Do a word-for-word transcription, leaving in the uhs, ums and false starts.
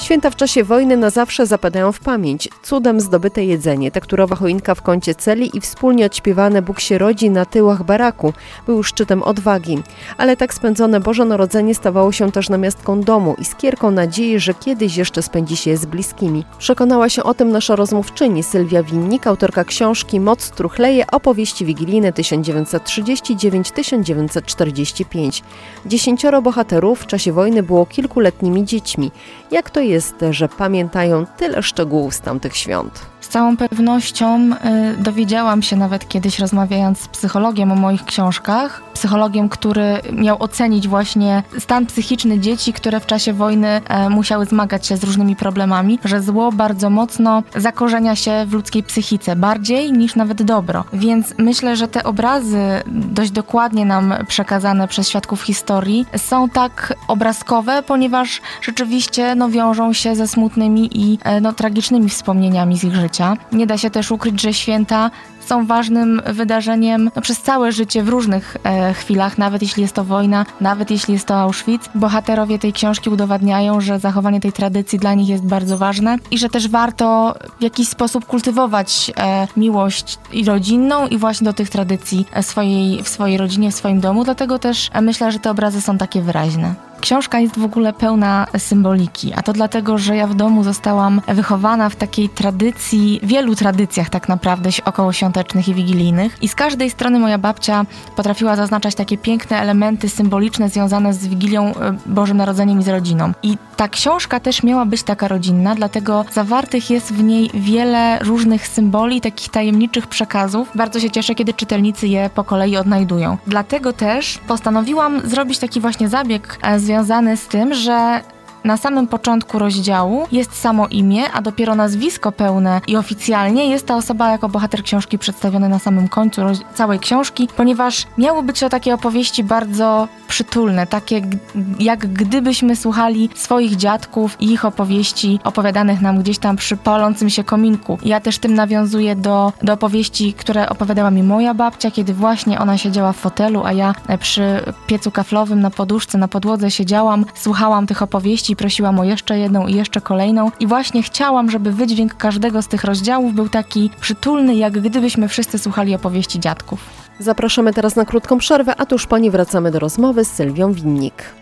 Święta w czasie wojny na zawsze zapadają w pamięć. Cudem zdobyte jedzenie, tekturowa choinka w kącie celi i wspólnie odśpiewane Bóg się rodzi na tyłach baraku był szczytem odwagi. Ale tak spędzone Boże Narodzenie stawało się też namiastką domu i skierką nadziei, że kiedyś jeszcze spędzi się je z bliskimi. Przekonała się o tym nasza rozmówczyni Sylwia Winnik, autorka książki Moc truchleje, opowieści wigilijne tysiąc dziewięćset trzydzieści dziewięć do tysiąc dziewięćset czterdzieści pięć. Dziesięcioro bohaterów w czasie wojny było kilkuletnimi dziećmi. Jak to jest, że pamiętają tyle szczegółów z tamtych świąt? Z całą pewnością y, dowiedziałam się nawet kiedyś, rozmawiając z psychologiem o moich książkach, psychologiem, który miał ocenić właśnie stan psychiczny dzieci, które w czasie wojny e, musiały zmagać się z różnymi problemami, że zło bardzo mocno zakorzenia się w ludzkiej psychice, bardziej niż nawet dobro. Więc myślę, że te obrazy dość dokładnie nam przekazane przez świadków historii są tak obrazkowe, ponieważ rzeczywiście no, wiążą się ze smutnymi i e, no, tragicznymi wspomnieniami z ich życia. Nie da się też ukryć, że święta są ważnym wydarzeniem no, przez całe życie w różnych e, chwilach, nawet jeśli jest to wojna, nawet jeśli jest to Auschwitz. Bohaterowie tej książki udowadniają, że zachowanie tej tradycji dla nich jest bardzo ważne i że też warto w jakiś sposób kultywować e, miłość i rodzinną i właśnie do tych tradycji swojej, w swojej rodzinie, w swoim domu. Dlatego też e, myślę, że te obrazy są takie wyraźne. Książka jest w ogóle pełna symboliki, a to dlatego, że ja w domu zostałam wychowana w takiej tradycji, wielu tradycjach tak naprawdę okołoświątecznych i wigilijnych i z każdej strony moja babcia potrafiła zaznaczać takie piękne elementy symboliczne związane z Wigilią, Bożym Narodzeniem i z rodziną. I ta książka też miała być taka rodzinna, dlatego zawartych jest w niej wiele różnych symboli, takich tajemniczych przekazów. Bardzo się cieszę, kiedy czytelnicy je po kolei odnajdują. Dlatego też postanowiłam zrobić taki właśnie zabieg związany związane z tym, że na samym początku rozdziału jest samo imię, a dopiero nazwisko pełne i oficjalnie jest ta osoba jako bohater książki przedstawiony na samym końcu roz- całej książki, ponieważ miały być to takie opowieści bardzo przytulne, takie g- jak gdybyśmy słuchali swoich dziadków i ich opowieści opowiadanych nam gdzieś tam przy palącym się kominku. Ja też tym nawiązuję do, do opowieści, które opowiadała mi moja babcia, kiedy właśnie ona siedziała w fotelu, a ja przy piecu kaflowym na poduszce, na podłodze siedziałam, słuchałam tych opowieści, prosiłam o jeszcze jedną i jeszcze kolejną i właśnie chciałam, żeby wydźwięk każdego z tych rozdziałów był taki przytulny, jak gdybyśmy wszyscy słuchali opowieści dziadków. Zapraszamy teraz na krótką przerwę, a tuż po niej wracamy do rozmowy z Sylwią Winnik.